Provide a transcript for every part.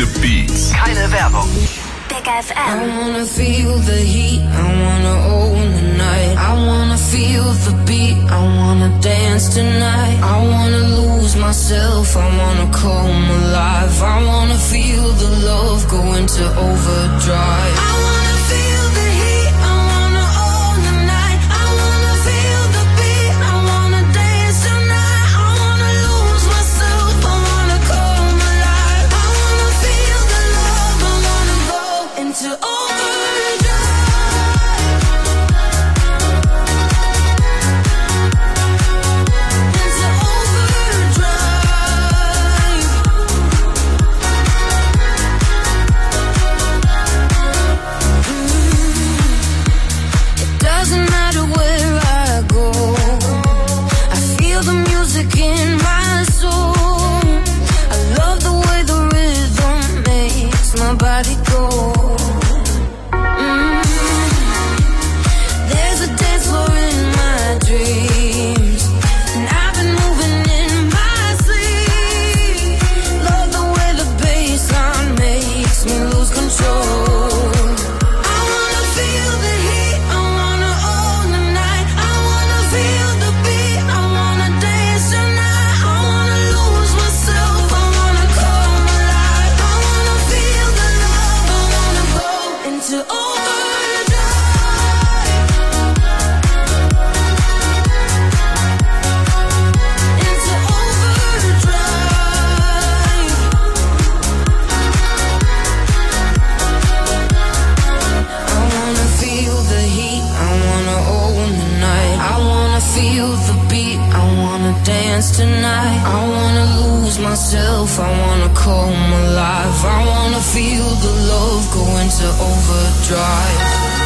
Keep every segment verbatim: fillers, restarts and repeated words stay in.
the Beats. Keine Werbung. Big F M. I wanna feel the heat, I wanna own the night. I wanna feel the beat, I wanna dance tonight. I wanna lose myself, I wanna come alive. I wanna feel the love go into overdrive. I wanna feel the heat, I wanna own the night. I wanna feel the beat, I wanna dance tonight. I wanna lose myself, I wanna come alive. I wanna feel the love, I wanna go into overdrive. Into overdrive. Mm. It doesn't matter where I go, I feel the music in my soul. I love the way the rhythm makes my body go. Mm. There's a dance floor in my dreams, and I've been moving in my sleep. Love the way the bassline makes me lose control. I wanna feel the heat, I wanna own the night. I wanna feel the beat, I wanna dance tonight. I wanna lose myself, I wanna come alive. I wanna feel the love, I wanna go into overdrive. Into overdrive. I wanna feel the heat, I wanna own the night. I wanna feel the beat, I wanna dance tonight. I wanna lose myself, I wanna come alive. I wanna feel the love go into overdrive.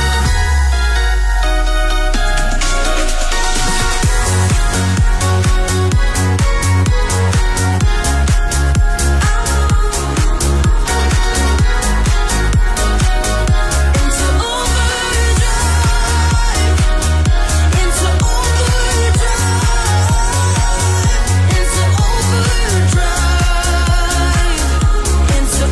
Into overdrive. Into overdrive. Into overdrive. Into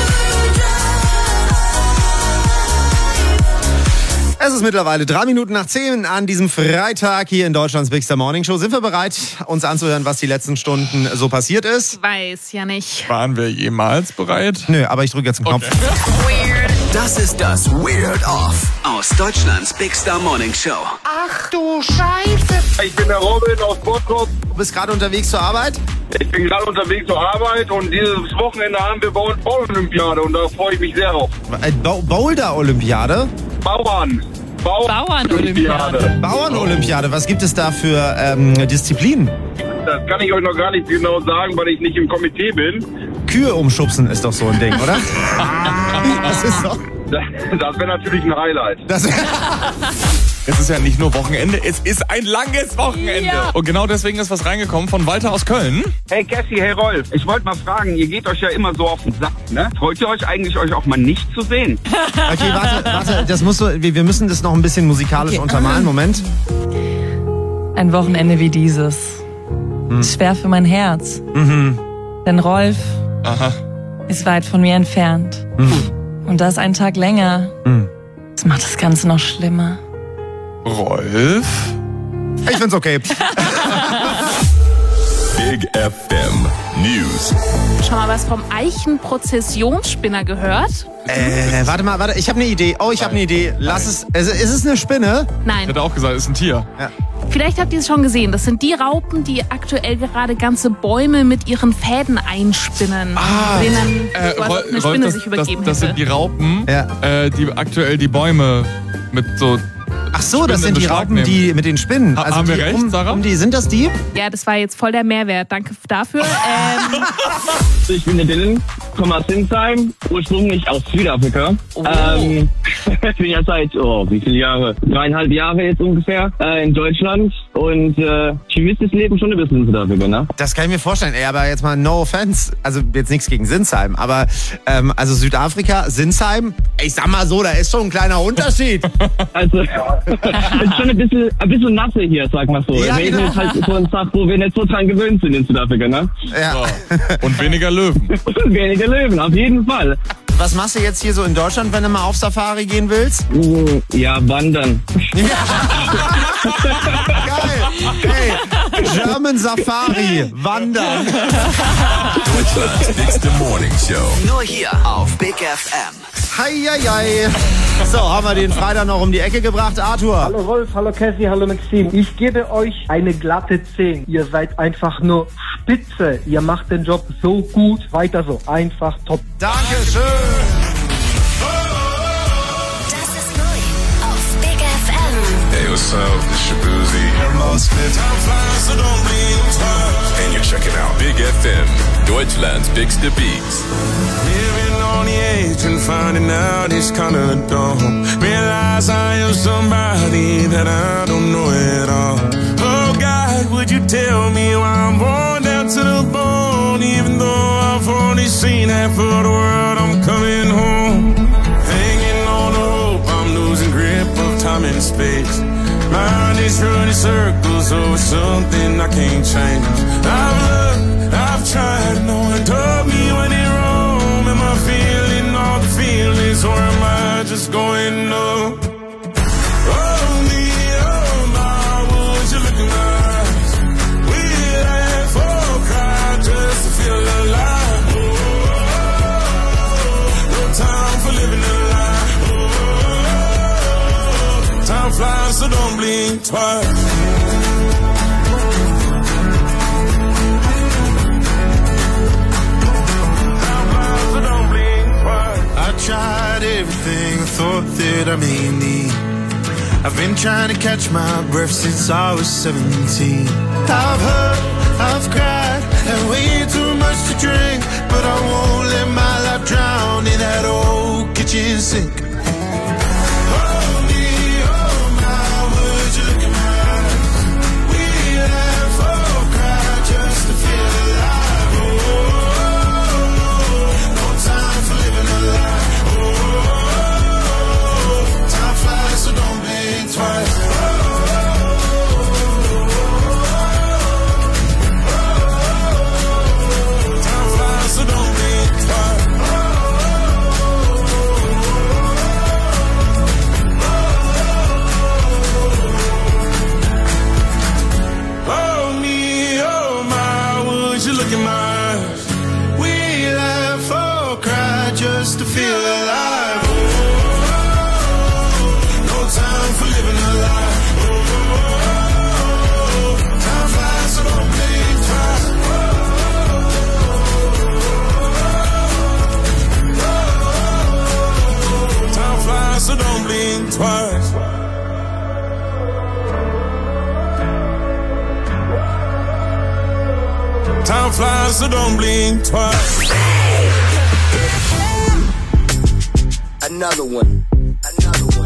overdrive. Es ist mittlerweile drei Minuten nach zehn an diesem Freitag hier in Deutschlands Big Star Morning Show. Sind wir bereit, uns anzuhören, was die letzten Stunden so passiert ist? Weiß ja nicht. Waren wir jemals bereit? Nö, aber ich drücke jetzt den Knopf. Weird. Das ist das Weird Off aus Deutschlands Big Star Morning Show. Ach du Scheiße. Ich bin der Robin aus Bottrop. Du bist gerade unterwegs zur Arbeit? Ich bin gerade unterwegs zur Arbeit und dieses Wochenende haben wir Bauern-Olympiade und da freue ich mich sehr drauf. Äh, Bo- Boulder-Olympiade? Bauern. Bauern-Olympiade. Bauern-Olympiade, was gibt es da für ähm, Disziplinen? Das kann ich euch noch gar nicht genau sagen, weil ich nicht im Komitee bin. Kühe umschubsen ist doch so ein Ding, oder? Das ist doch... Das, das wäre natürlich ein Highlight. Das Es ist ja nicht nur Wochenende, es ist ein langes Wochenende. Ja. Und genau deswegen ist was reingekommen von Walter aus Köln. Hey Cassie, hey Rolf, ich wollte mal fragen, ihr geht euch ja immer so auf den Sack, ne? Freut ihr euch eigentlich, euch auch mal nicht zu sehen? Okay, warte, warte, das musst du, wir wir müssen das noch ein bisschen musikalisch Okay. untermalen. Moment. Ein Wochenende wie dieses ist schwer für mein Herz. Denn Rolf Aha. ist weit von mir entfernt. Und das ein Tag länger. Das macht das Ganze noch schlimmer. Rolf? Ich find's okay. Big F M News. Schon mal was vom Eichenprozessionsspinner gehört? Äh, warte mal, warte, ich habe eine Idee. Oh, ich habe eine Idee. Lass es. es. Ist es eine Spinne? Ich Nein. hätte auch gesagt, es ist ein Tier. Vielleicht habt ihr es schon gesehen. Das sind die Raupen, die aktuell gerade ganze Bäume mit ihren Fäden einspinnen. Ah, denen dann Äh, quasi Rolf, eine Rolf, Spinne das, sich das, übergeben das sind hätte. die Raupen, Ja. äh, die aktuell die Bäume mit so... Ach so, das Spinnen sind die in Beschlag Raupen, nehmen. die mit den Spinnen. Ha- Also haben wir die recht, um, Sarah? Um die, sind das die? Ja, das war jetzt voll der Mehrwert. Danke dafür. Ähm, Ich bin der Dylan, komme aus Sinsheim, ursprünglich aus Südafrika. Oh. Ähm, ich bin ja seit, oh, wie viele Jahre? Dreieinhalb Jahre jetzt ungefähr äh, in Deutschland und äh, ich vermisse das Leben schon ein bisschen in Südafrika, ne? Das kann ich mir vorstellen. Ey, aber jetzt mal no offense. Also jetzt nichts gegen Sinsheim. Aber ähm, also Südafrika, Sinsheim, ich sag mal so, da ist schon ein kleiner Unterschied. Also, Es ist schon ein bisschen, ein bisschen nasse hier, sag mal so. Ja, Regen genau. ist halt so ein Tag, wo wir nicht so dran gewöhnt sind in Südafrika, ne? Ja. Und weniger Löwen. Und weniger Löwen, auf jeden Fall. Was machst du jetzt hier so in Deutschland, wenn du mal auf Safari gehen willst? Ja, wandern. Geil. Hey, German Safari, wandern. Deutschlands Big Morning Show. Nur hier auf Big F M. Heieiei. So, haben wir den Freitag noch um die Ecke gebracht. Arthur. Hallo Rolf, hallo Cassie, hallo Maxim. Ich gebe euch eine glatte zehn. Ihr seid einfach nur spitze. Ihr macht den Job so gut. Weiter so. Einfach top. Dankeschön. Das ist neu auf Big F M. Hey, what's up? This your Boozy. I'm Smith. I'm flying, so don't blink twice. And you're checking out Big F M, Deutschlands bigste Beats. Living on the edge and finding out it's kinda dumb. Realize I am somebody that I don't know at all. Oh God, would you tell me why I'm worn down to the bone? Even though I've only seen half of the world, I'm coming home. Hanging on the hope, I'm losing grip of time and space. Mind is running circles over something I can't change. I've looked, I've tried, no one told me when it wrong. Am I feeling all the feelings, or am I just going up? Oh me, oh my, would you look in my eyes? We laugh or cry just to feel alive. Oh, no time for living a lie. Oh, time flies, so don't blink twice. I tried everything I thought that I may need. I've been trying to catch my breath since I was seventeen. I've hurt, I've cried, had way too much to drink, but I won't let my life drown in that old kitchen sink. Oh me, oh my, would you look in my eyes? We laugh or cry just to feel alive. Oh, no time for living a lie. So don't blink twice. Oh, time flies, so don't blink twice. Oh me, oh my, would you look in my eyes? We laugh or cry just to feel alive. Time for living a lie. Oh, time flies, so don't blink twice. Oh, time flies, so don't blink twice. Time flies, so don't blink twice. Another one. Another one.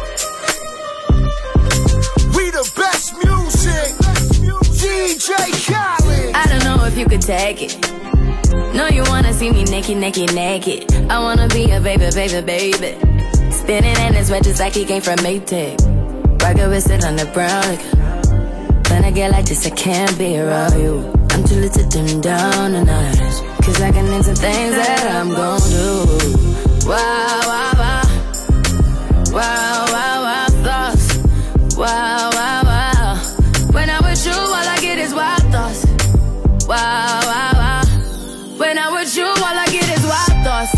The best music, D J Khaled. I don't know if you could take it. No, you wanna see me naked, naked, naked. I wanna be a baby, baby, baby. Spinning in his wet just like he came from Maytag. Rocket with it on the brown. Like, when I get like this, I can't be around you. I'm too little to dim down the night. Cause I can into things that I'm gon' do. Wow, wow, wow. Wow, wow, wow, thoughts. Wow, wow, wow. When I'm with you, all I get is wild thoughts. Wow, wow, wow. When I'm with you, all I get is wild thoughts.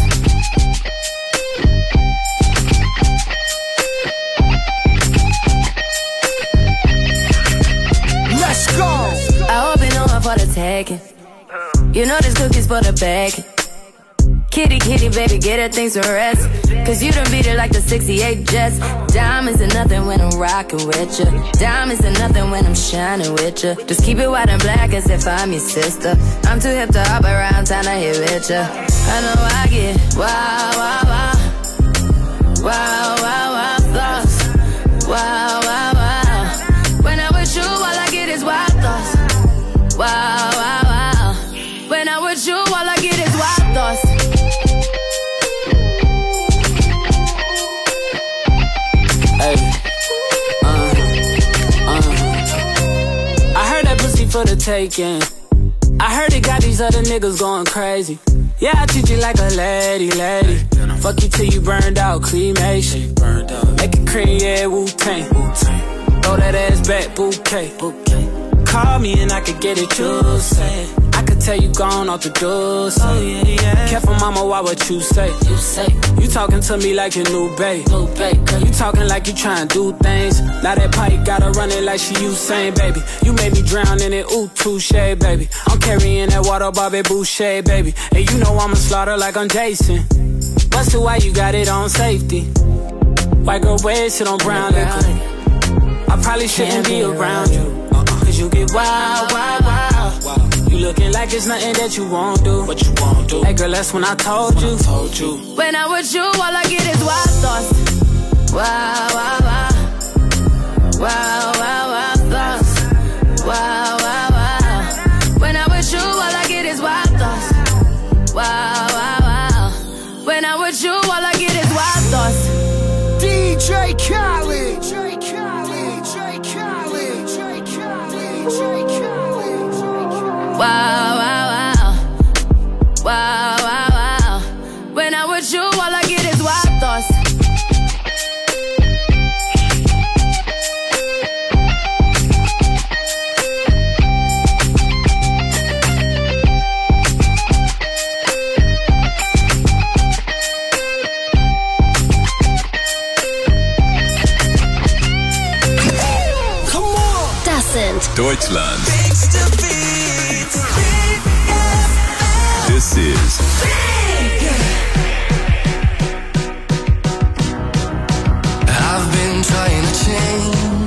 Let's go. I hope you know I'm for the taking. You know this cookie's for the bag. Kitty, kitty, baby, get her things to rest. Cause you done beat it like the sixty-eight Jets. Diamonds are nothing when I'm rockin' with ya. Diamonds are nothing when I'm shining with ya. Just keep it white and black as if I'm your sister. I'm too hip to hop around town to hit with ya. I know I get wow, wow, wow. Wow, wow, wow, thoughts. Wow, wow, wow. When I'm with you, all I get is wild thoughts. Wow, wow, wow. When I'm with you, all I get is wild thoughts. Hey, for the taking. I heard it got these other niggas going crazy. Yeah, I treat you like a lady, lady. Fuck you till you burned out, cremation. Make it cream, yeah, Wu-Tang. Throw that ass back, bouquet. Call me and I could get it, you say. I could tell you gone off the door, say. Oh, yeah, yeah. Careful, mama, why what you say? You say. You talking to me like your new babe. New babe. You talking like you trying to do things. Now that pipe gotta run it like she Usain, baby. You made me drown in it, ooh, touche, baby. I'm carrying that water, Bobby Boucher, baby. And you know I'ma slaughter like I'm Jason. Busted, why you got it on safety? White girl wear shit on brown liquor. I probably shouldn't be around you. Cause you get wild, wild, wild. You looking like it's nothing that you won't do. What you won't do. Hey girl, that's when I told you. Told you. When I'm with you, all I get is wild thoughts. Wow, wow, wow. Wow, wow, wow thoughts. Wow, wow, wow. When I'm with you, all I get is wild thoughts. Wow, wow, wow. When I'm with you, all I get is wild thoughts. D J Khaled. Wow, wow, wow. Wow, wow, wow. When I'm with you, all I get is wild thoughts. Come on. Das sind Deutschland. This is I've been trying to change,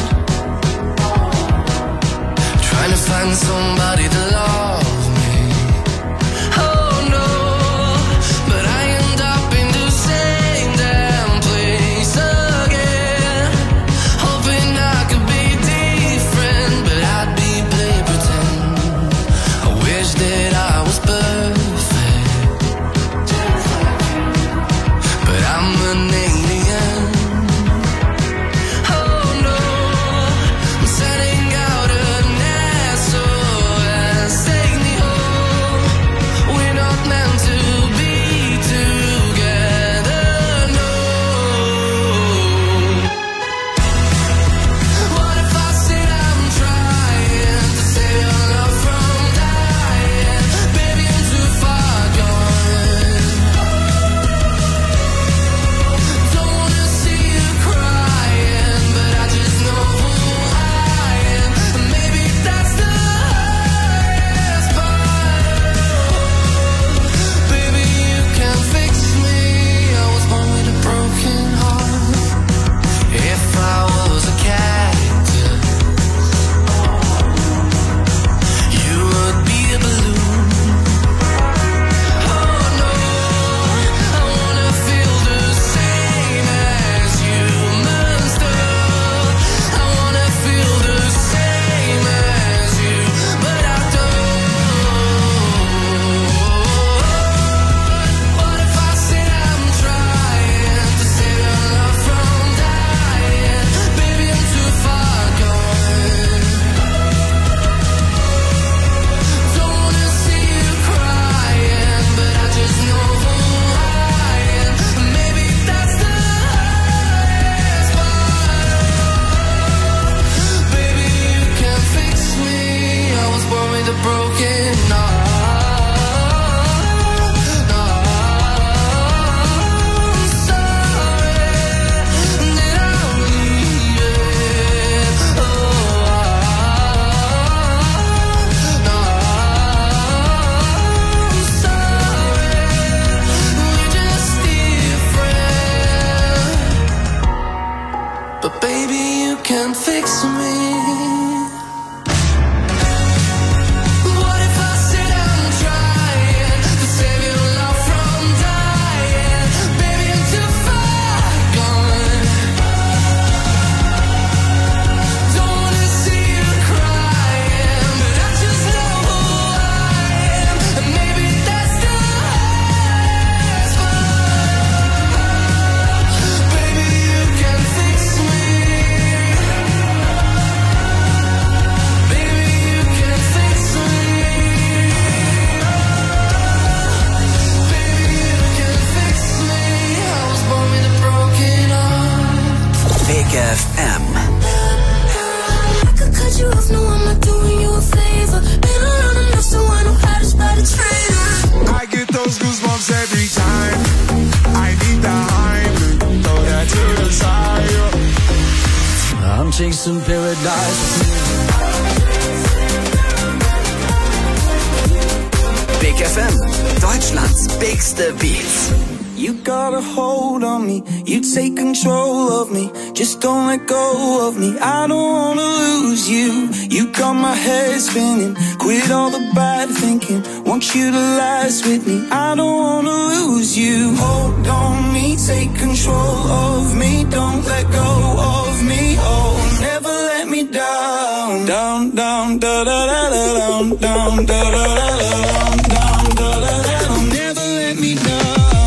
trying to find somebody to love me. Oh no, but I end up in the same damn place again, hoping I could be different, but I'd be play pretend. I wish that I was perfect, but I'm an alien. Oh no, I'm setting out an S O S Once in paradise with me. Big F M, Deutschlands bigste Beats. You got a hold on me, you take control of me, just don't let go of me, I don't wanna lose you. You got my head spinning, quit all the bad thinking, want you to last with me, I don't wanna lose you. Hold on me, take control of me, don't let go of me, oh, never let me down. Down, down, da da da da down, down, da da da da down, da da da da, never let me down.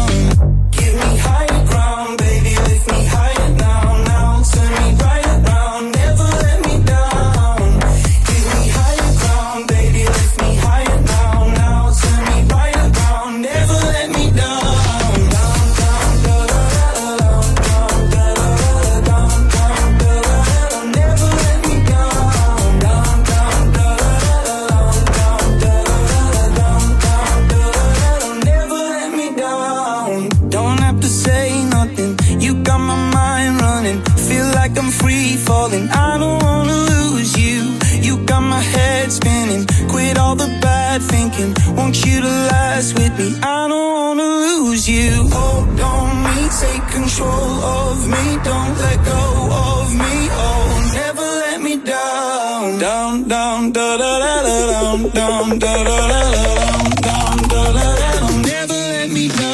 I don't wanna lose you. You got my head spinning, quit all the bad thinking, want you to last with me, I don't wanna lose you. Hold on me, take control of me, don't let go of me, oh, never let me down. Down, down, da da da da down, down, da da da da down, da da da da, never let me down.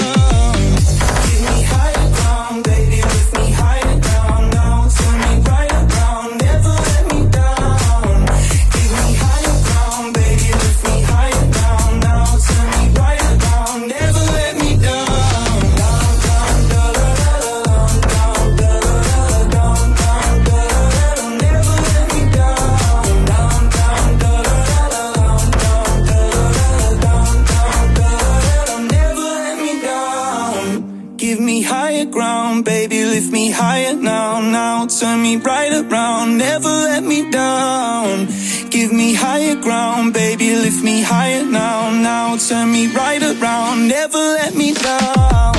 Higher now, now, turn me right around, never let me down. Give me higher ground, baby, lift me higher now, now, turn me right around, never let me down.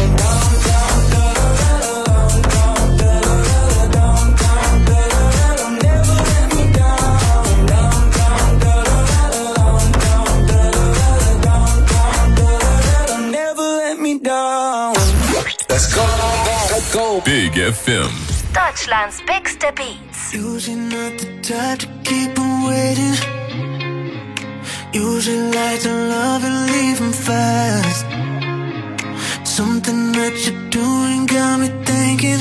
Let's go, go, go. Big F M. Deutschlands bigste Beats. Usually not the type to keep on waiting. Usually like to love and leave them fast. Something that you're doing got me thinking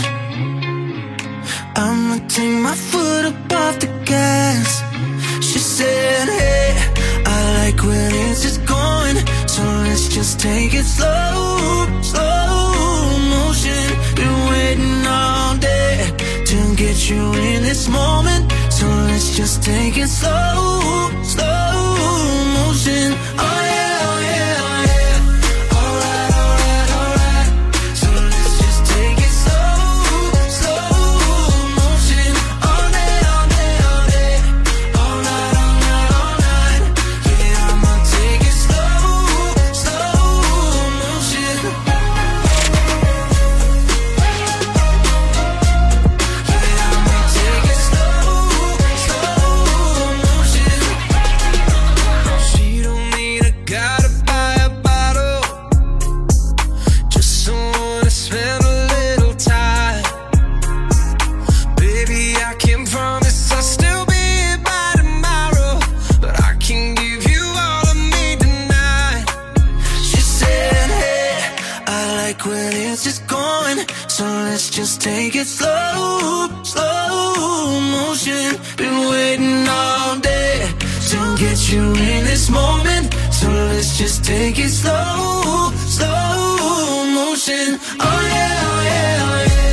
I'ma take my foot up off the gas. She said, hey, I like when it's just going, so let's just take it slow, slow motion. Been waiting all day to get you in this moment, so let's just take it slow, slow motion. Oh yeah, oh yeah, oh yeah. Alright, alright, alright. So let's just take it slow, slow motion. All day, all day, all day. All night, all night, all night. Yeah, I'ma take it slow, slow motion. Just take it slow, slow motion. Been waiting all day to get you in this moment, so let's just take it slow, slow motion. Oh yeah, oh yeah, oh yeah.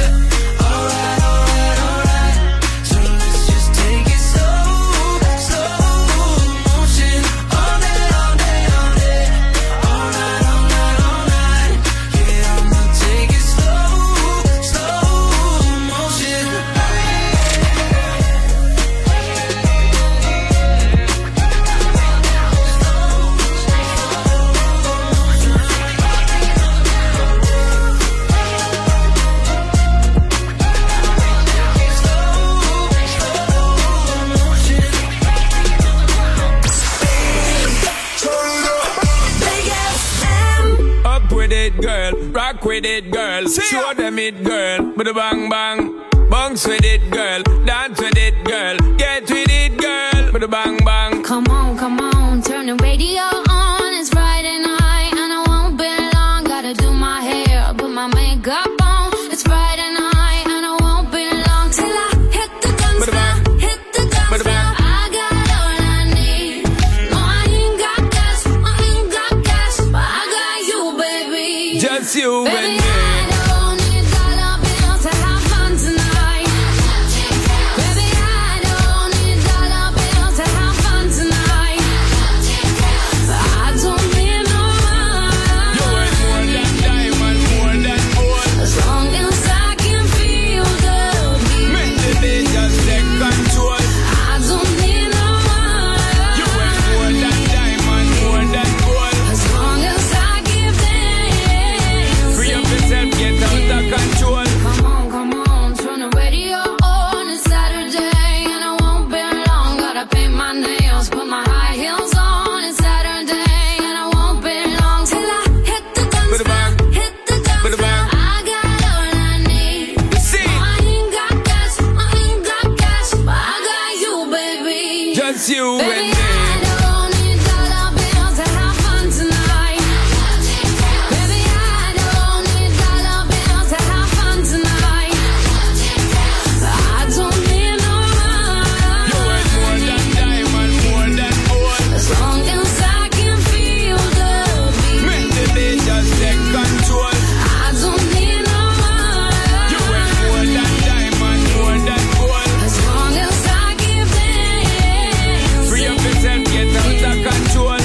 it, girl. Rock with it, girl. Show them it, girl. With a bang bang. Bounce with it, girl. Dance with it, girl. Get with it, girl. With a bang bang. Come on, come on, turn the radio on. It's Friday night and I won't be long. Gotta do my hair, put my makeup on. It's Friday night and I won't be long till I hit the dance floor, hit the dance floor. I got all I need. No, I ain't got cash, I ain't got cash, but I got you, baby. Just you baby, and me. I don't need dollar bills to have fun tonight. Baby, I don't need dollar bills to have fun tonight. But I don't need no money. You ain't more than diamond, more than gold. As long as I can feel the beat. Make the beat just take control. I don't need no money. You ain't more than diamond, more than gold. As long as I give them. Free up yourself, get out of control. Come on, come on, turn the radio on. It's Saturday and I won't be long. Gotta paint my nails, put my high heels on. It's Saturday and I won't be long till I hit the dance With a bang. floor, hit the dance With a floor. bang. I got all I need. See. No, I ain't got cash, I ain't got cash, but I got you, baby. Just you and Baby, me. I don't need dollar bills to have fun tonight. Baby, I don't need dollar bills to have fun tonight. But I don't need no You money. ain't more than diamond, more than gold. As long as I can feel the beat. Make the beat just take control. I don't need no money. You ain't more than diamond, more than gold. As long as I give them. Free up yourself, get out of control.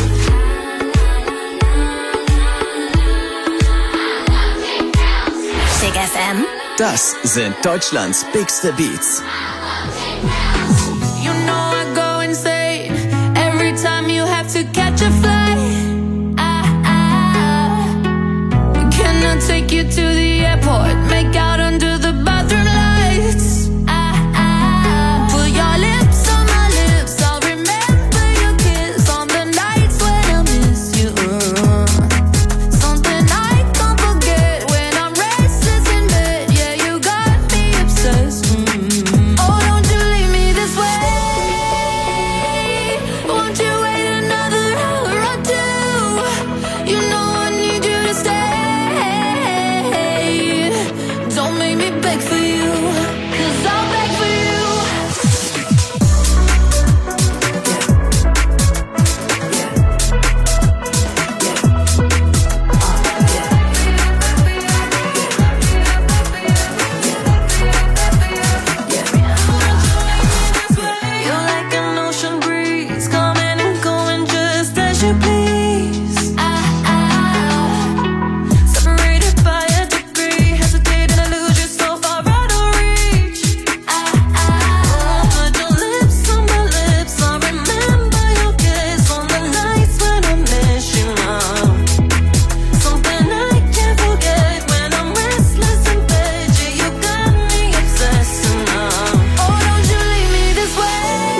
Big F M. Das sind Deutschlands bigste Beats. You know I go insane every time you have to catch a flight. I, I, can I take you to the airport? Make out under the bathroom lights. I, I, put your lips on my lips. I'll remember your kiss on the nights when I miss you. Something I can't forget when I'm restless in bed. Yeah, you got me obsessed. Mm. Oh, don't you leave me this way. Won't you wait another hour or two? You know I need you to stay. Don't make me beg for you, 'cause I'll beg for you. You're like an ocean breeze, coming and going just as you please. I, I, separated by a degree, hesitating to lose you so far out of reach. I, I, put your lips on my lips. I remember your kiss on the nights when I miss you now. Something I can't forget when I'm restless in bed. Yeah, you got me obsessing now. Oh, don't you leave me this way.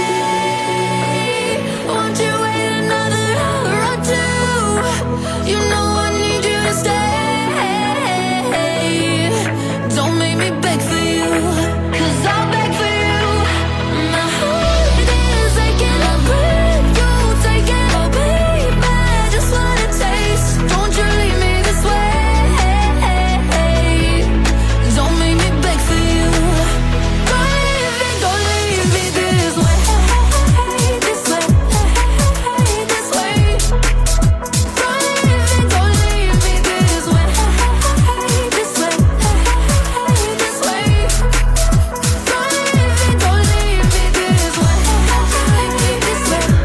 Won't you wait another hour or two? You know I need you to stay. Don't make me beg for you, 'cause I'll beg for you. My heart is aching to breathe. You take it, oh baby, just wanna taste. Don't you leave me this way. Don't make me beg for you. Don't leave me, don't leave me this way. This way, this way. Don't leave me, don't leave me this way. This way, this way. Don't leave me, don't leave me this way. This way, this way.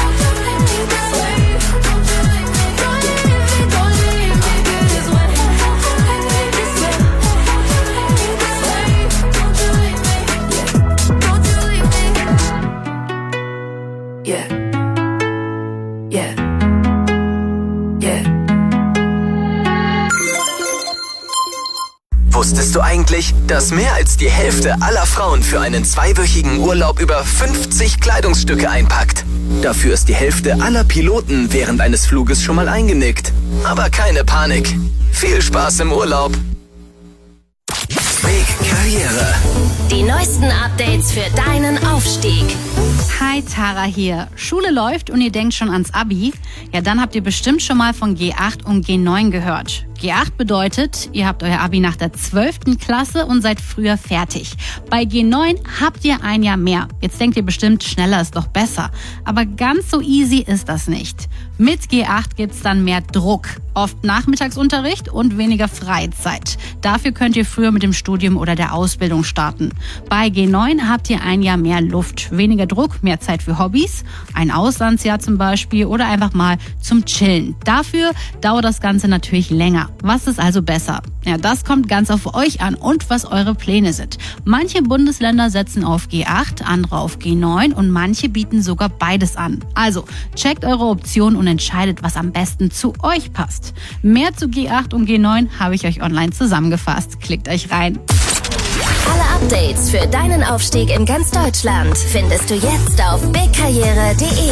Don't leave me, don't leave me this way. This way, this way. Don't you leave me. Don't you leave me. Yeah. Yeah. Yeah. Wusstest Wusstest du eigentlich, dass mehr als die Hälfte aller Frauen für einen zweiwöchigen Urlaub über fünfzig Kleidungsstücke einpackt? Dafür ist die Hälfte aller Piloten während eines Fluges schon mal eingenickt. Aber keine Panik. Viel Spaß im Urlaub. Big Karriere. Die neuesten Updates für deinen Aufstieg. Hi, Tara hier. Schule läuft und ihr denkt schon ans Abi? Ja, dann habt ihr bestimmt schon mal von G acht und G neun gehört. G acht bedeutet, ihr habt euer Abi nach der zwölften Klasse und seid früher fertig. Bei G neun habt ihr ein Jahr mehr. Jetzt denkt ihr bestimmt, schneller ist doch besser. Aber ganz so easy ist das nicht. Mit G acht gibt's dann mehr Druck. Oft Nachmittagsunterricht und weniger Freizeit. Dafür könnt ihr früher mit dem Studium oder der Ausbildung starten. Bei G neun habt ihr ein Jahr mehr Luft, weniger Druck, mehr Zeit für Hobbys, ein Auslandsjahr zum Beispiel oder einfach mal zum Chillen. Dafür dauert das Ganze natürlich länger. Was ist also besser? Ja, das kommt ganz auf euch an und was eure Pläne sind. Manche Bundesländer setzen auf G acht, andere auf G neun und manche bieten sogar beides an. Also checkt eure Optionen und entscheidet, was am besten zu euch passt. Mehr zu G acht und G neun habe ich euch online zusammengefasst. Klickt euch rein. Alle Updates für deinen Aufstieg in ganz Deutschland findest du jetzt auf big karriere punkt de.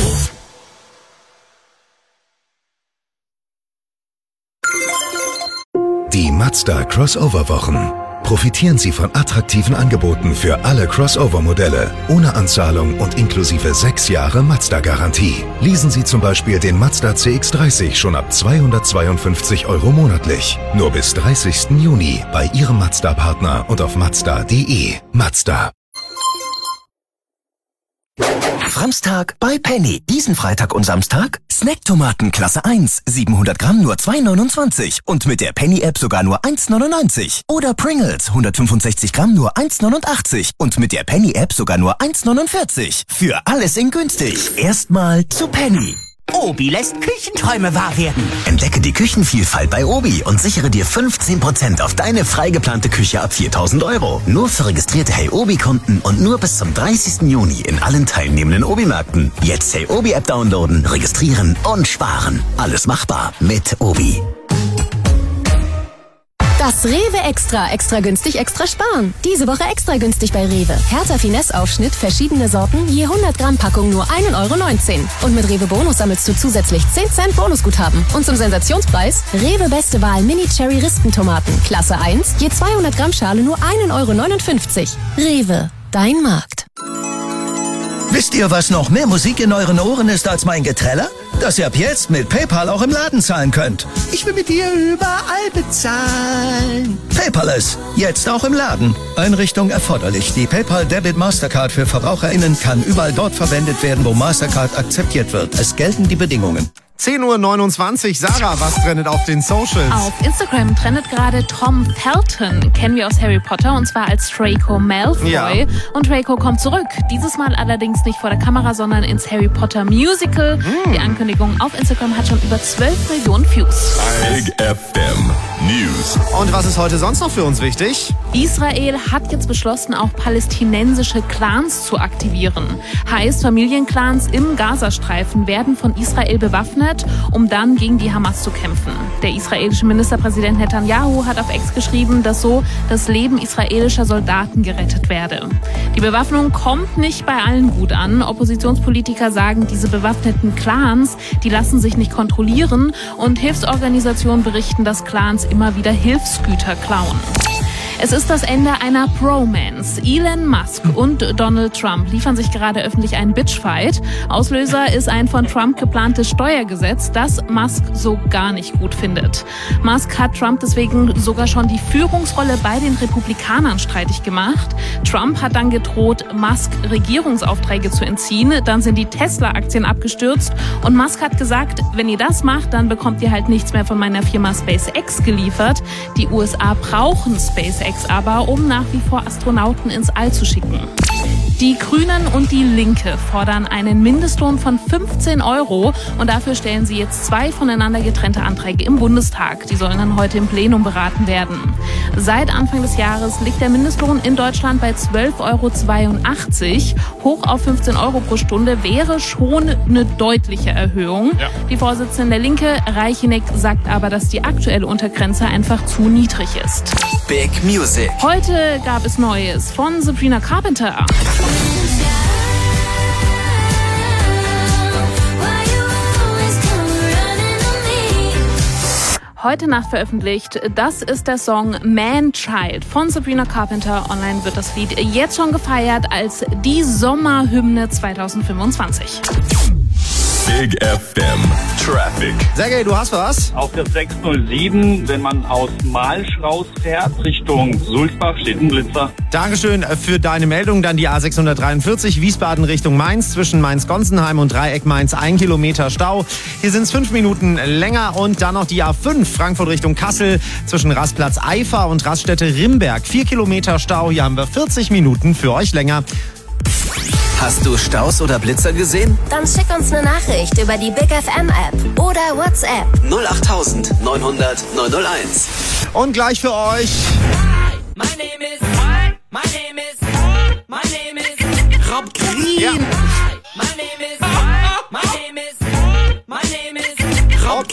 Die Mazda Crossover-Wochen. Profitieren Sie von attraktiven Angeboten für alle Crossover-Modelle, ohne Anzahlung und inklusive sechs Jahre Mazda-Garantie. Leasen Sie zum Beispiel den Mazda C X dreißig schon ab zweihundertzweiundfünfzig Euro monatlich. Nur bis dreißigsten Juni bei Ihrem Mazda-Partner und auf mazda punkt de. Mazda. Framstag bei Penny. Diesen Freitag und Samstag Snacktomaten Klasse eins, siebenhundert Gramm nur zwei neunundzwanzig und mit der Penny-App sogar nur eins neunundneunzig. Oder Pringles, hundertfünfundsechzig Gramm nur eins neunundachtzig und mit der Penny-App sogar nur eins neunundvierzig. Für alles in günstig. Erstmal zu Penny. Obi lässt Küchenträume wahr werden. Entdecke die Küchenvielfalt bei Obi und sichere dir fünfzehn Prozent auf deine frei geplante Küche ab viertausend Euro. Nur für registrierte Hey Obi-Kunden und nur bis zum dreißigsten Juni in allen teilnehmenden Obi-Märkten. Jetzt Hey Obi-App downloaden, registrieren und sparen. Alles machbar mit Obi. Das Rewe Extra. Extra günstig, extra sparen. Diese Woche extra günstig bei Rewe. Hertha Finesse-Aufschnitt, verschiedene Sorten, je hundert Gramm Packung nur ein Euro neunzehn. Und mit Rewe Bonus sammelst du zusätzlich zehn Cent Bonusguthaben. Und zum Sensationspreis Rewe Beste Wahl Mini Cherry Rispentomaten. Klasse eins, je zweihundert Gramm Schale nur ein Euro neunundfünfzig. Rewe, dein Markt. Wisst ihr, was noch mehr Musik in euren Ohren ist als mein Geträller? Dass ihr ab jetzt mit PayPal auch im Laden zahlen könnt. Ich will mit dir überall bezahlen. Paperless, jetzt auch im Laden. Einrichtung erforderlich. Die PayPal Debit Mastercard für VerbraucherInnen kann überall dort verwendet werden, wo Mastercard akzeptiert wird. Es gelten die Bedingungen. zehn Uhr neunundzwanzig. Sarah, was trendet auf den Socials? Auf Instagram trendet gerade Tom Felton. Kennen wir aus Harry Potter und zwar als Draco Malfoy. Ja. Und Draco kommt zurück. Dieses Mal allerdings nicht vor der Kamera, sondern ins Harry Potter Musical. Mm. Die Ankündigung auf Instagram hat schon über zwölf Millionen Views. Big F M News. Und was ist heute sonst noch für uns wichtig? Israel hat jetzt beschlossen, auch palästinensische Clans zu aktivieren. Heißt, Familienclans im Gazastreifen werden von Israel bewaffnet, um dann gegen die Hamas zu kämpfen. Der israelische Ministerpräsident Netanyahu hat auf X geschrieben, dass so das Leben israelischer Soldaten gerettet werde. Die Bewaffnung kommt nicht bei allen gut an. Oppositionspolitiker sagen, diese bewaffneten Clans, die lassen sich nicht kontrollieren und Hilfsorganisationen berichten, dass Clans immer wieder Hilfsgüter klauen. Es ist das Ende einer Bromance. Elon Musk und Donald Trump liefern sich gerade öffentlich einen Bitchfight. Auslöser ist ein von Trump geplantes Steuergesetz, das Musk so gar nicht gut findet. Musk hat Trump deswegen sogar schon die Führungsrolle bei den Republikanern streitig gemacht. Trump hat dann gedroht, Musk Regierungsaufträge zu entziehen. Dann sind die Tesla-Aktien abgestürzt und Musk hat gesagt, wenn ihr das macht, dann bekommt ihr halt nichts mehr von meiner Firma SpaceX geliefert. Die U S A brauchen SpaceX aber, um nach wie vor Astronauten ins All zu schicken. Die Grünen und die Linke fordern einen Mindestlohn von fünfzehn Euro und dafür stellen sie jetzt zwei voneinander getrennte Anträge im Bundestag. Die sollen dann heute im Plenum beraten werden. Seit Anfang des Jahres liegt der Mindestlohn in Deutschland bei zwölf Euro zweiundachtzig. Hoch auf fünfzehn Euro pro Stunde wäre schon eine deutliche Erhöhung. Ja. Die Vorsitzende der Linke, Reicheneck, sagt aber, dass die aktuelle Untergrenze einfach zu niedrig ist. Big Music. Heute gab es Neues von Sabrina Carpenter. Heute Nacht veröffentlicht. Das ist der Song Man Child von Sabrina Carpenter. Online wird das Lied jetzt schon gefeiert als die Sommerhymne zwanzig fünfundzwanzig. Big F M Traffic. Sergej, du hast was? Auf der sechs null sieben, wenn man aus Malsch rausfährt, Richtung Sulzbach, steht ein Blitzer. Dankeschön für deine Meldung. Dann die A sechshundertdreiundvierzig, Wiesbaden Richtung Mainz, zwischen Mainz-Gonsenheim und Dreieck Mainz, ein Kilometer Stau. Hier sind es fünf Minuten länger. Und dann noch die A fünf, Frankfurt Richtung Kassel, zwischen Rastplatz Eifer und Raststätte Rimberg, vier Kilometer Stau. Hier haben wir vierzig Minuten für euch länger. Hast du Staus oder Blitzer gesehen? Dann schick uns eine Nachricht über die Big F M App oder WhatsApp. null acht neunhundert neunhunderteins. Und gleich für euch. My name is, my name is, my name is Rob Green. Ja. My name is, my name is, my name is Rob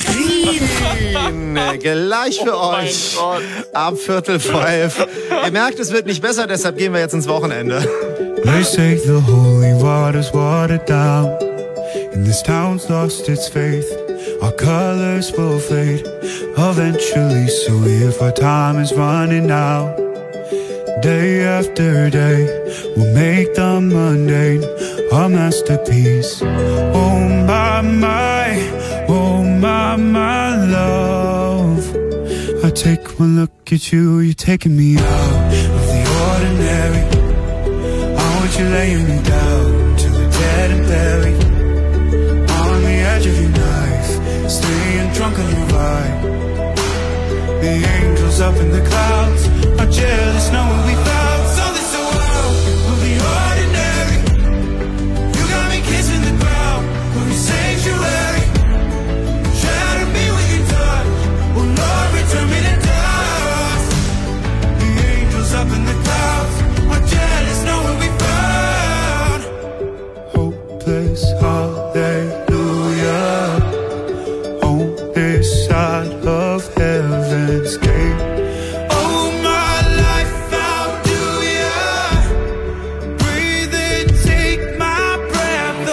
Green. Gleich für oh euch. Ab Viertel vor elf. Ihr merkt, es wird nicht besser, deshalb gehen wir jetzt ins Wochenende. They say the holy water's watered down, and this town's lost its faith. Our colors will fade eventually, so if our time is running out, day after day, we'll make the mundane our masterpiece. Oh my, my, oh my, my love. I take one look at you, you're taking me out of the ordinary. You're laying me down till we're dead and buried on the edge of your knife, staying drunk on your ride. The angels up in the clouds are jealous knowing we found something so wild of the ordinary. You got me kissing the ground of your sanctuary. Shatter me with your touch, oh Lord, return me to dust. The angels up in the clouds are jealous knowing we found hallelujah on this side of heaven's gate. Oh, my life, how do ya breathe and take my breath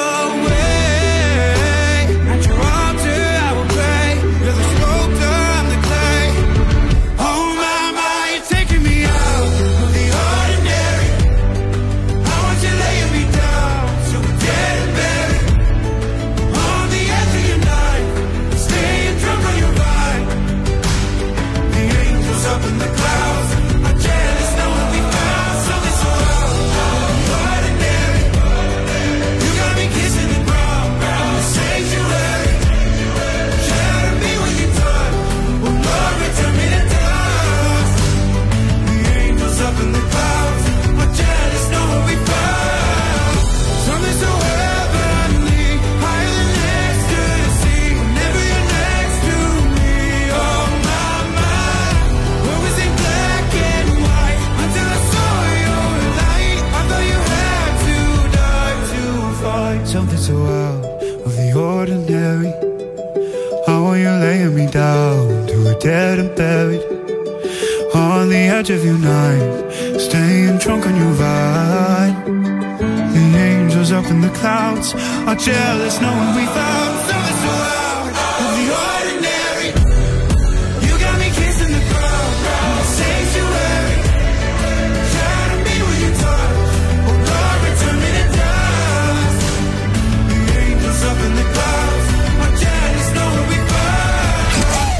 away? At your altar I will pray. You're the sculptor, I'm the clay. Oh my, my, you're taking me out of the ordinary. I want you laying me down so we're dead and buried on the edge of your knife, staying drunk on your ride. The angels up in the clouds are jealous knowing we found something so ordinary. You got me kissing the ground, ground the sanctuary. Shatter me with your touch, oh Lord, return me to dust. The angels up in the clouds are jealous knowing we found something so heavenly, higher than ecstasy. Whenever you're next to me, oh my, my. What was in black and white until I saw your light? I thought you had to die to find something so out of the ordinary. How are you laying me down to a dead and buried on the edge of your knife, staying drunk on your ride. The angels up in the clouds are jealous knowing we found something so out of the ordinary. You got me kissing the ground, ground sanctuary. Shatter me with your touch, oh Lord, return me to dust. The angels up in the clouds are jealous knowing we found.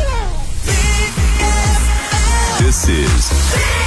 This is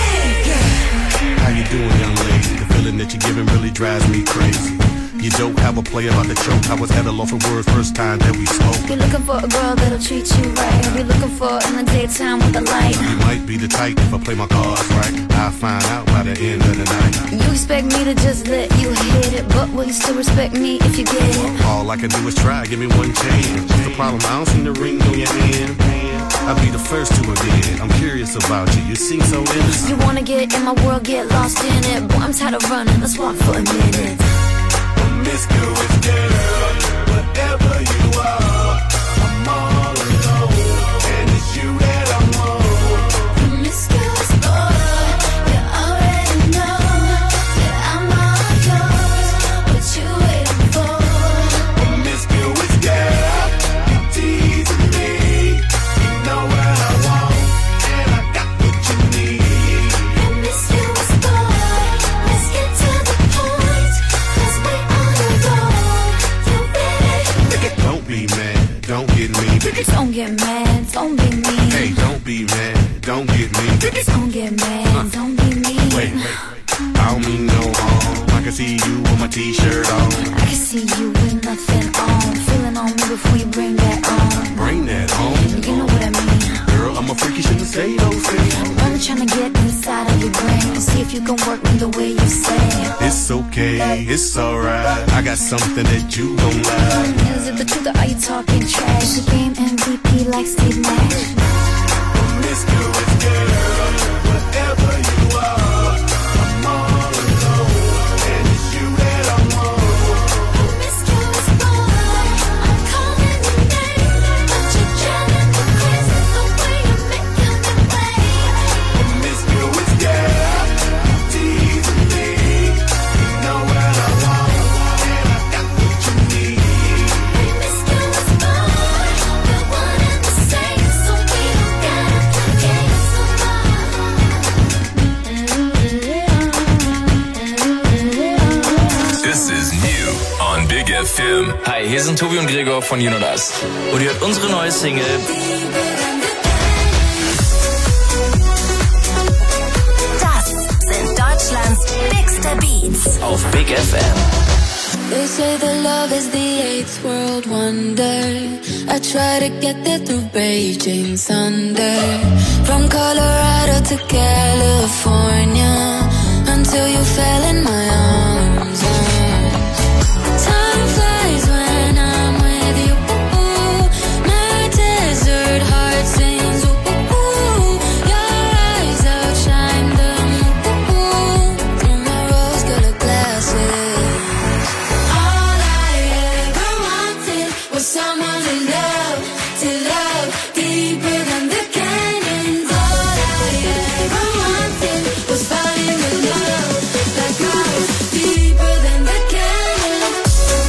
How you doing, young lady? The feeling that you're giving really drives me crazy. You don't have I would play about the choke. I was at a loss for words first time that we spoke. You're looking for a girl that'll treat you right. I'll be looking for in the daytime with the light. You might be the type if I play my cards right. I'll find out by the end of the night. You expect me to just let you hit it, but will you still respect me if you get it? All I can do is try, give me one chance. What's the problem? I don't see the ring on your hand. I'll be the first to admit it. I'm curious about you, you seem so innocent. You wanna get in my world, get lost in it. Boy, I'm tired of running, let's walk for a minute. Promiscuous girl, whatever you are, I'm all alone, and it's you that I want. Promiscuous boy, you already know that I'm all yours. What you waiting for? Promiscuous girl, you teasing me. You know what I want, and I got what you need. Promiscuous boy, let's get to the point, 'cause we on the road. You ready? Don't be mad, don't get me. Don't get mad, don't be mean. Hey, don't be mad, don't get me. Don't get mad, don't be mean. Wait, wait, I don't mean no harm. I can see you with my t-shirt on. I can see you with nothing on. Feeling on me before you bring that on. Bring that on. You know what I mean. Girl, I'm a freak, you shouldn't say those things. I'm only trying to get inside of your brain and see if you can work me the way you say. It's okay, it's alright. I got something that you don't like. Is it the truth or are you talking trash? The game M V P like Steve Nash. Promiscuous girl, whatever you are, I'm all alone, and it's you that I want. Promiscuous boy, I'm calling your name, but you're driving me crazy the way you're making me wait. Promiscuous girl, you teasing me. You know what I want, and I got what you need. Promiscuous boy, we're one and the same, so we don't gotta play games no This is new on Big F M. Hi, hier sind Tobi und Gregor von You Know Das. Und ihr hört unsere neue Single. Das sind Deutschlands bigste Beats. Auf Big F M. They say that love is the eighth world wonder. I try to get there through Beijing Sunday. From Colorado to California, until you fell in my arms. Time flies when I'm with you. My desert heart sings. Your eyes outshine them through my rose-colored glasses. All I ever wanted was someone to love, to love deeper than the canyons. All I ever wanted was falling in love like clouds deeper than the canyons.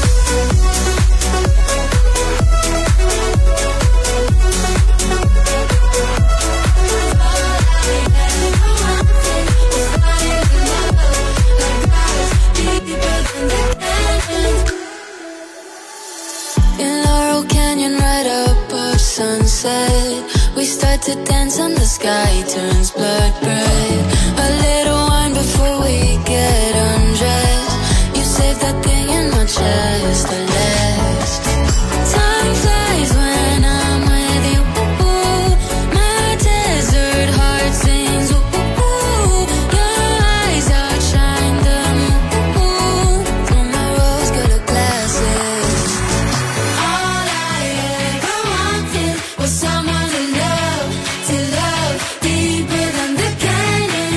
In Laurel Canyon, right above sunset, we start to dance and the sky turns blood red. A little wine before we get undressed. You save that thing in my chest, the last. Time flies when I'm with you. My desert heart sings. Your eyes outshine them through my rose-colored glasses. All I ever wanted was someone to love, to love deeper than the canyon.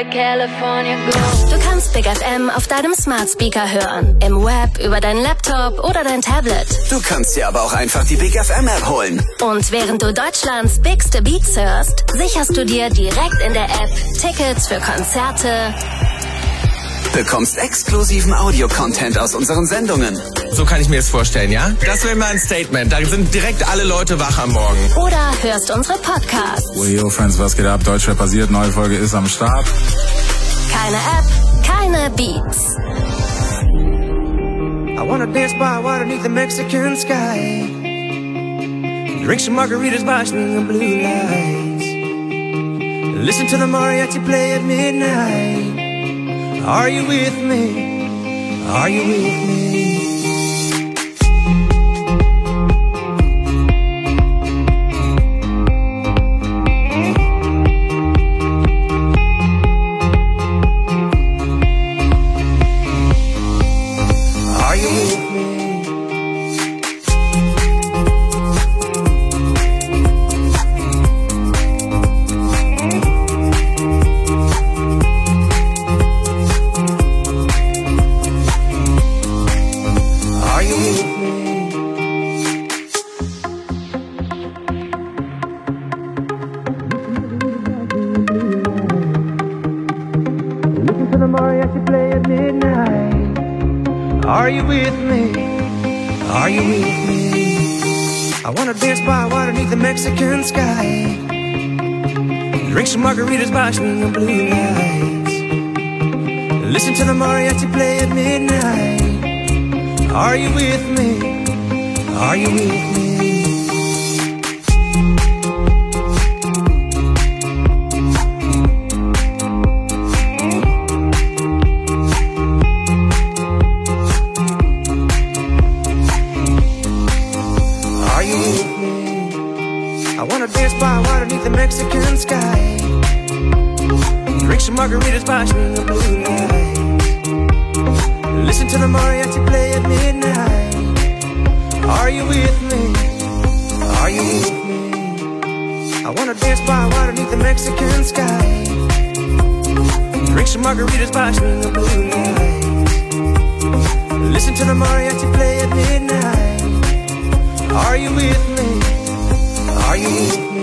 like California gold. Du kannst Big F M auf deinem Smart Speaker hören, im Web, über deinen Laptop oder dein Tablet. Du kannst dir aber auch einfach die Big F M App holen. Und während du Deutschlands bigste Beats hörst, sicherst du dir direkt in der App Tickets für Konzerte, bekommst exklusiven Audio-Content aus unseren Sendungen. So kann ich mir das vorstellen, ja? Das wäre mal ein Statement. Da sind direkt alle Leute wach am Morgen. oder hörst unsere Podcasts. Well, yo, Friends, was geht ab? Deutschrap basiert, neue Folge ist am Start. Keine App, keine Beats. I wanna dance by water beneath the Mexican sky. Drink some margaritas by the blue lights. Listen to the mariachi play at midnight. Are you with me? Are you with me? Mexican sky. Drink some margaritas by the blue lights. Listen to the mariachi play at midnight. Are you with me? Are you with me? Mexican sky. Drink some margaritas by the blue lights. Listen to the mariachi play at midnight. Are you with me? Are you with me? I wanna dance by water beneath the Mexican sky. Drink some margaritas by the blue lights. Listen to the mariachi play at midnight. Are you with me? Are you with me?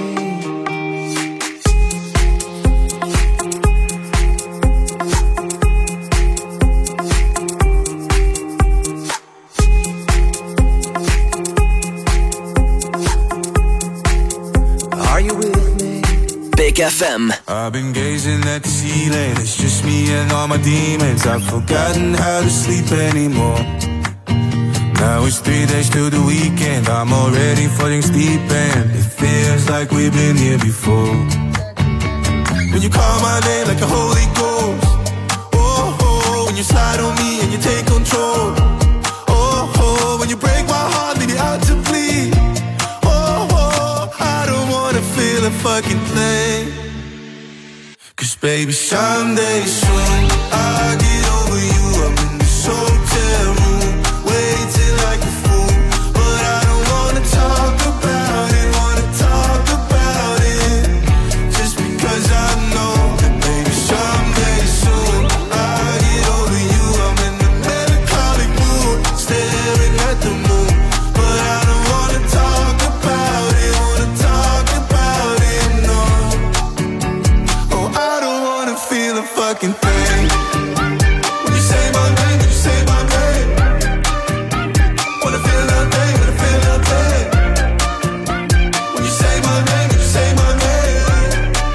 F M. I've been gazing at the ceiling. It's just me and all my demons. I've forgotten how to sleep anymore. Now it's three days till the weekend. I'm already falling deep and it feels like we've been here before. When you call my name like a Holy Ghost. Oh, oh, when you slide on me and you take control. Oh, oh, when you break my heart, leave me out to bleed. Oh, oh, I don't wanna feel a fucking thing. Cause baby, someday soon I'll get over you. I'm in this hotel room, waiting like a fool. But I don't wanna talk about it, wanna talk about it. Just because I know that baby, someday soon I'll get over you. I'm in the melancholic mood, staring at the moon. But I don't wanna talk about it, wanna talk about it, no. Oh, I don't wanna feel a fucking thing. When you say my name, when you say my name, wanna feel nothing, wanna feel nothing. When you say my name, when you say my name.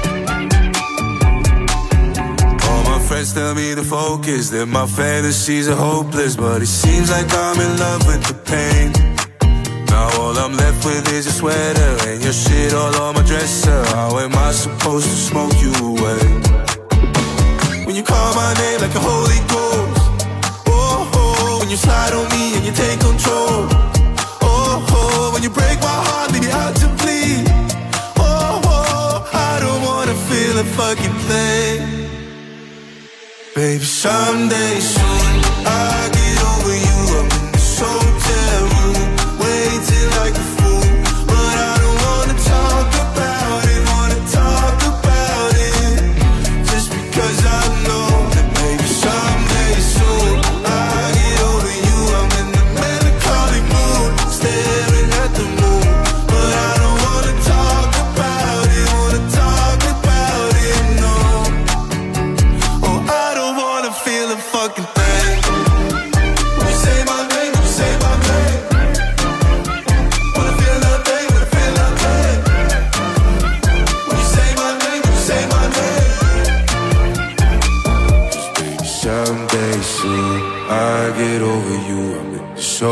All my friends tell me to focus, that my fantasies are hopeless. But it seems like I'm in love with the pain. Now all I'm left with is a sweater and your shit all on my dresser. How am I supposed to smoke you away? When you call my name like a Holy Ghost. Oh, oh, when you slide on me and you take control. Oh, oh, when you break my heart, leave me out to bleed. Oh, oh, I don't wanna feel a fucking thing. Baby, someday soon I'll get over you. I'm in this hotel room, waiting like a fool. But I don't wanna talk about it, wanna talk about it. Just because I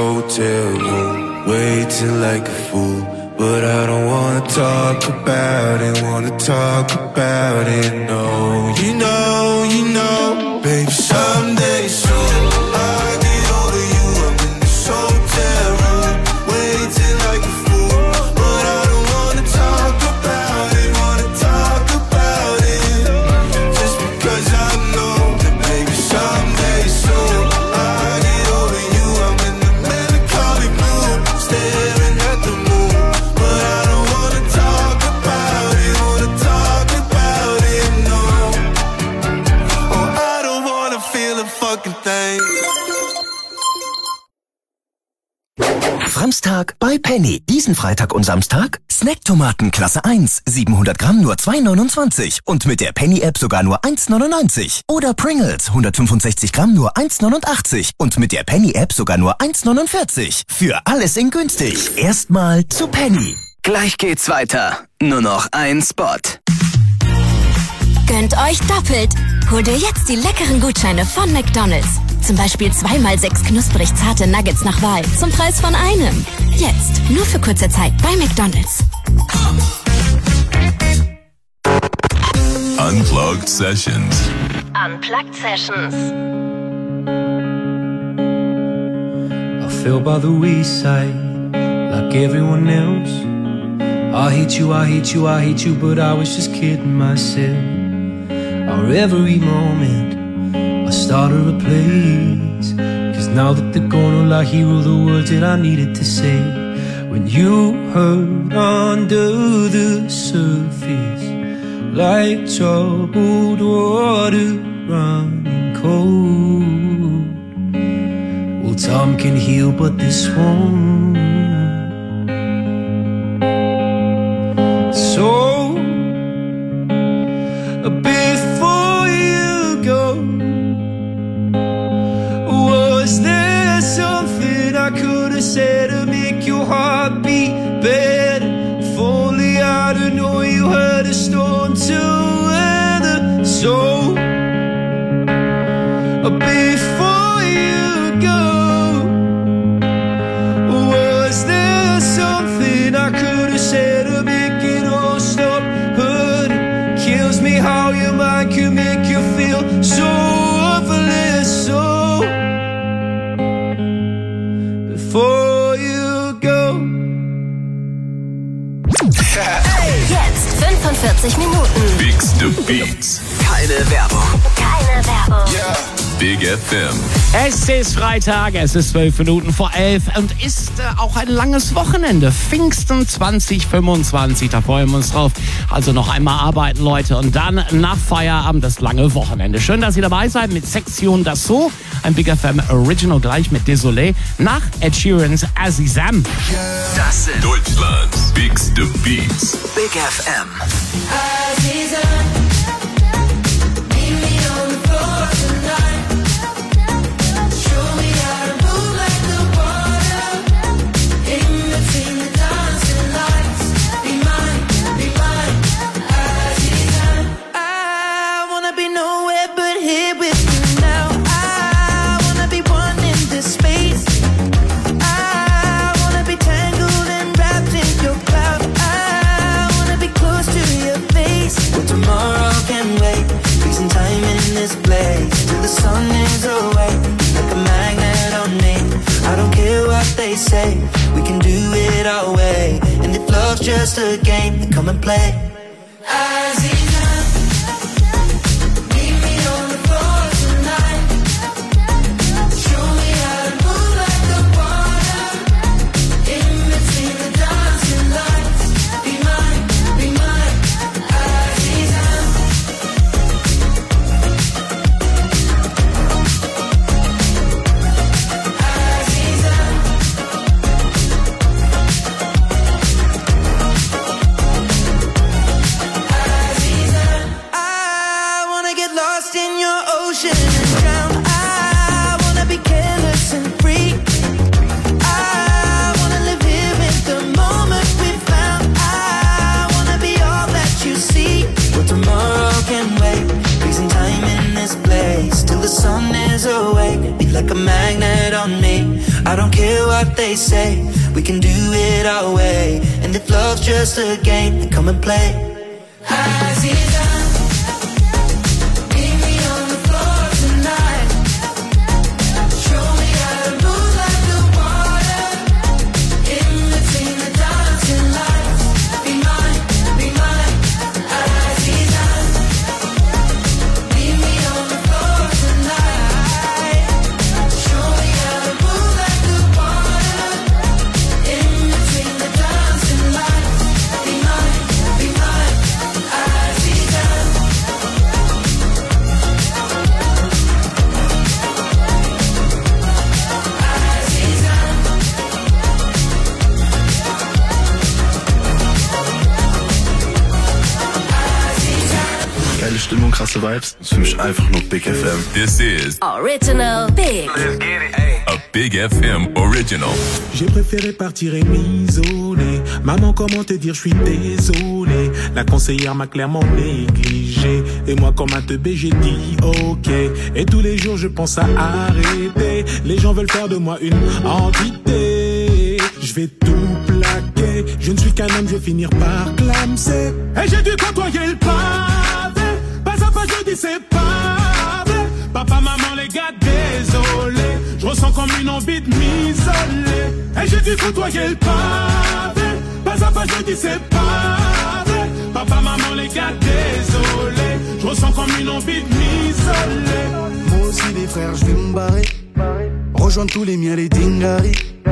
hotel room, waiting like a fool. But I don't wanna talk about it, wanna talk about it, no. You know, you know, baby, someday soon I'll get over you. I'm in this hotel room, waiting like a fool. But I don't wanna talk about it, wanna talk about it, just because I know that baby, someday soon I'll get over you. I'm in the melancholy mood, staring at the moon. Samstag bei Penny. Diesen Freitag und Samstag Snacktomaten Klasse eins. siebenhundert Gramm nur zwei neunundzwanzig. Und mit der Penny-App sogar nur eins neunundneunzig. Oder Pringles hundertfünfundsechzig Gramm nur eins neunundachtzig. Und mit der Penny-App sogar nur eins neunundvierzig. Für alles in günstig. Erstmal zu Penny. Gleich geht's weiter. Nur noch ein Spot. Gönnt euch doppelt. Holt ihr jetzt die leckeren Gutscheine von McDonald's. Zum Beispiel zweimal sechs knusprig zarte Nuggets nach Wahl zum Preis von einem. Jetzt, nur für kurze Zeit bei McDonald's. Unplugged Sessions. Unplugged Sessions. I fell by the wayside like everyone else. I hate you, I hate you, I hate you, but I was just kidding myself. Our every moment I started a place, cause now that they're gone, all I hear are the words that I needed to say. When you hurt under the surface, like troubled water running cold. Well, time can heal, but this won't. So, before you go, was there something I could have said to make your heart beat better? If only I'd have known you had a storm to weather. So, before you go, was there something I could have said to make it all stop hurting? Kills me how your mind can make you feel so worthless. So before you go. Jetzt fünfundvierzig Minuten. Bigste Beats. Keine Werbung. Keine Werbung. Yeah. Big F M. Es ist Freitag, es ist zwölf Minuten vor elf und ist äh, auch ein langes Wochenende. Pfingsten zwanzig fünfundzwanzig, da freuen wir uns drauf. Also noch einmal arbeiten, Leute, und dann nach Feierabend das lange Wochenende. Schön, dass ihr dabei seid mit Section d'Assaut, ein Big F M Original gleich mit Désolé, nach Ed Sheeran's Azizam. Das sind Deutschlands Bigste Beats. Big F M. Say we can do it our way, and if love's just a game, then come and play. what they say. We can do it our way. And if love's just a game, then come and play. Aziza, meet me on the floor tonight. Show me how to move like the water. In between the dancing lights. Be mine, be mine, Aziza. Meet me on the floor tonight. Show me how to move like the water. In between the dancing lights. Be mine, be mine, Aziza. Geile Stimmung, krasse Vibes. Das ist für mich einfach nur Big F M. This is Original Big. a Big F M original. J'ai préféré partir et m'isoler. Maman, comment te dire, je suis désolé. La conseillère m'a clairement négligé. Et moi, comme un teubé, j'ai dit ok. Et tous les jours, je pense à arrêter. Les gens veulent faire de moi une entité. Je vais tout plaquer. Je ne suis qu'un homme, je vais finir par clamser. Et j'ai dû côtoyer le pavé. Pas à pas, je dis c'est pas vrai. Papa, maman, les gars, désolé. Je ressens comme une envie de m'isoler. Et j'ai dû côtoyer le pavé. Pas à pas, je dis c'est pas vrai. Papa, maman, les gars, désolé. Je ressens comme une envie de m'isoler. Moi aussi, les frères, je vais me barrer. Rejoindre tous les miens, les dingaris.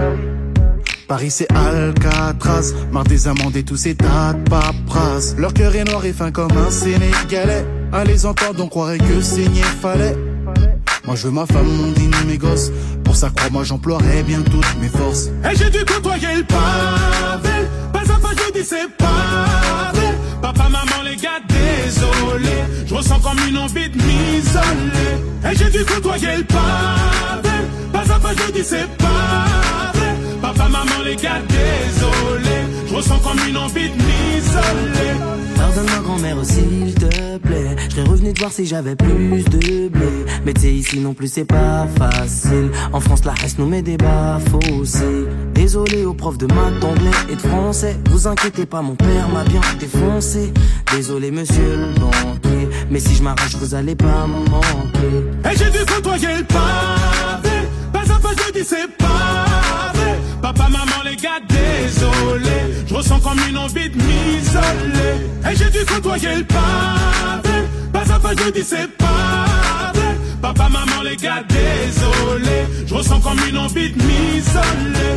Paris c'est Alcatraz, marre des amendes et tous ces tas de paperasse. Leur cœur est noir et fin comme un Sénégalais. À les entendre on croirait que saigner fallait. Moi je veux ma femme, mon dîner, mes gosses. Pour ça crois-moi j'emploierai bien toutes mes forces. Et j'ai dû côtoyer le pavé. Pas à pas je dis c'est pas vrai. Papa, maman, les gars, désolé. Je ressens comme une envie de m'isoler. Et j'ai dû côtoyer le pavé. Pas à pas je dis c'est pas vrai. Papa, maman, les gars, désolé. Je ressens comme une envie de m'isoler. Pardonne-moi grand-mère s'il te plaît. Je serais revenu te voir si j'avais plus de blé. Mais tu sais ici non plus c'est pas facile. En France la reste nous met des baffes aussi. Désolé aux profs de maths, d'anglais et de français. Vous inquiétez pas, mon père m'a bien défoncé. Désolé monsieur le banquier. Mais si je m'arrache vous allez pas me manquer. Et j'ai dû côtoyer le pavé. Pas à pas je dis c'est pas vrai. Papa, maman, les gars, désolé. Je ressens comme une envie de m'isoler. Et j'ai dû côtoyer le pavé. Pas à pas je dis c'est pas vrai. Papa, maman, les gars, désolé. Je ressens comme une envie de m'isoler.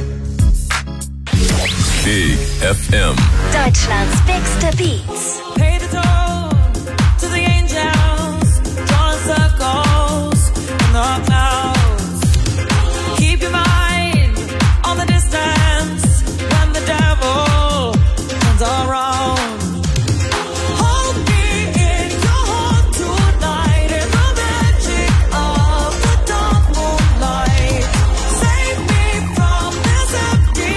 Big F M. Deutschland's bigste Beats. Pay the toll to the angels, drawing circles in the clouds. Keep your mind on the distance when the devil turns around. Hold me in your heart tonight in the magic of the dark moonlight. Save me from this empty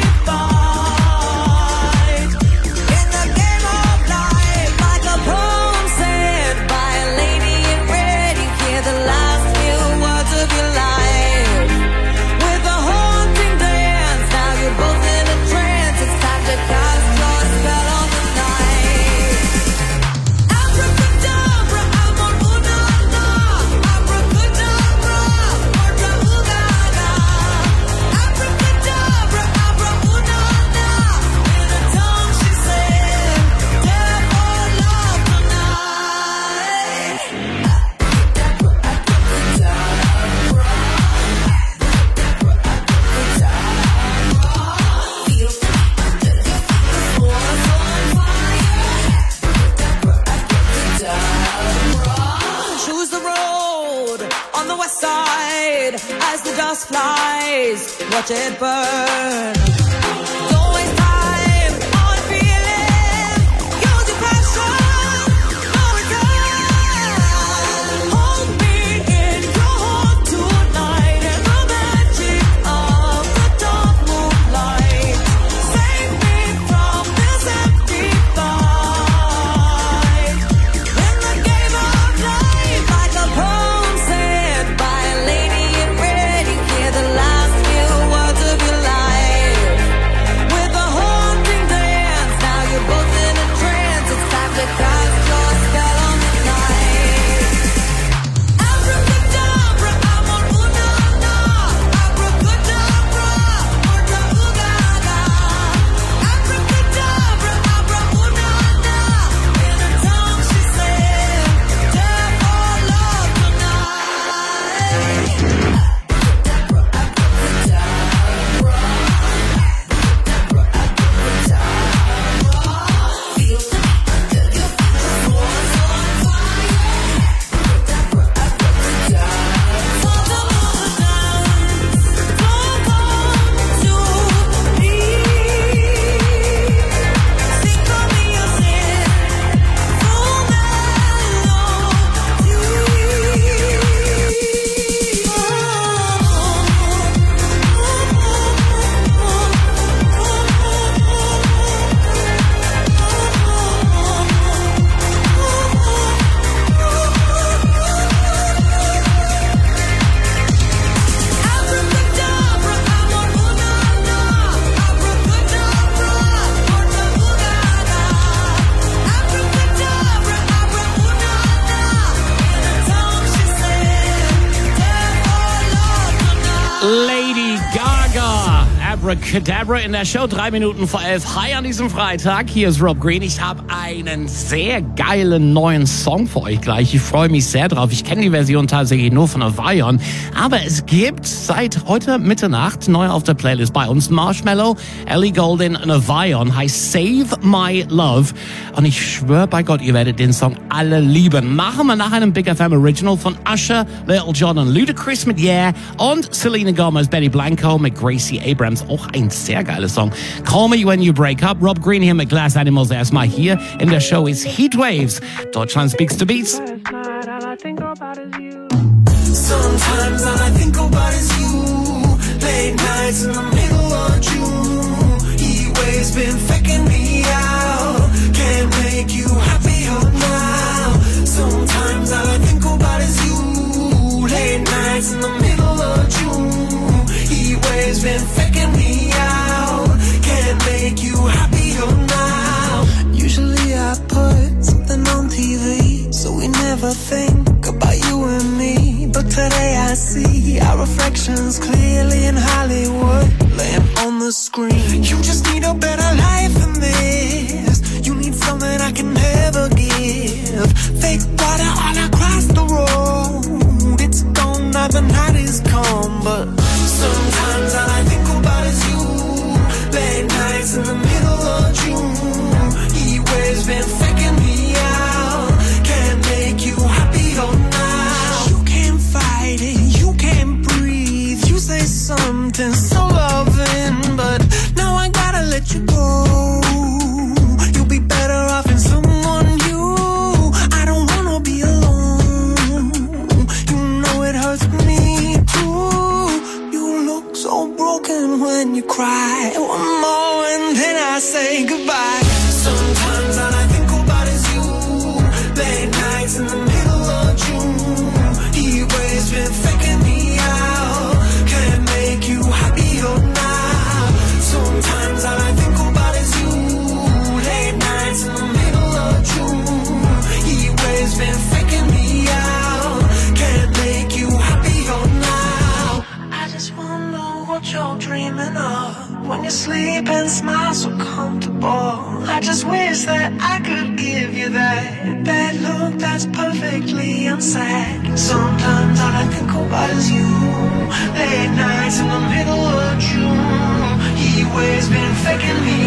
fight. In the game of life, like a poem said by a lady in red, you hear the last few words of your life. With a haunting dance, now you're both in a trance. It's time to cast your spell on the night. Abracadabra, amor, una, na. Abracadabra, orca, ugana. Abracadabra, abra, una, na. In a tongue she said, devil love tonight. Choose the road on the west side as the dust flies. Watch it burn. Don't waste time on feeling. Use your passion. No return. Hold me in your heart tonight in the magic of the dark moonlight. Save me from this empty fight. In the game of life, like a poem said by a lady in red, you hear the last few words of your life. Abracadabra in der Show. Drei Minuten vor elf. Hi an diesem Freitag. Hier ist Rob Green. Ich habe einen sehr geilen neuen Song für euch gleich. Ich freue mich sehr drauf. Ich kenne die Version tatsächlich nur von Avion. Aber es gibt seit heute Mitternacht neu auf der Playlist bei uns Marshmello, Ellie Goulding und Avion. Heißt Save My Love. Und ich schwöre bei Gott, ihr werdet den Song alle lieben. Machen wir nach einem Big F M Original von Usher, Little John und Ludacris mit Yeah und Selena Gomez, Benny Blanco mit Gracie Abrams. Auch ein sehr geiler Song. Call Me When You Break Up. Rob Green hier mit Glass Animals. Erstmal hier in der Show ist Heatwaves. Deutschland speaks to beats. Sometimes all I think about is you. Late nights in the middle of June. Heatwaves been faking me out. Can't make you happier now. Sometimes all I think about is you. Late nights in the middle of June. Heatwaves been faking me out. Can't make you happier now. Usually I put something on T V, so we never think about you and me. But today I see our reflections clearly in Hollywood, laying on the screen. You just need a better life than this. You need something I can never give. Fake water all across the road. It's gone now, the night is come. But sometimes all I think about is you. Late nights in the middle of June. Heatwaves been faking me out. Can't make you happier now. You can't fight it, you can't breathe. You say something so loving, but now I gotta let you go. You'll be better off in someone new. I don't wanna be alone. You know it hurts me too. You look so broken when you cry. One more and then I say goodbye. Sometimes all I think about is you. Late nights in the middle of June. Heatwaves been faking me out. Can't make you happier now. Sometimes all I think about is you. Late nights in the middle of June. Heatwaves been faking me out. Can't make you happier now. I just wonder what you're dreaming of when you sleep and smile so comfortable. I just wish that I could give you that that look that's perfectly unsaid. Sometimes all I think about is you. Late nights in the middle of June. Heatwaves been faking me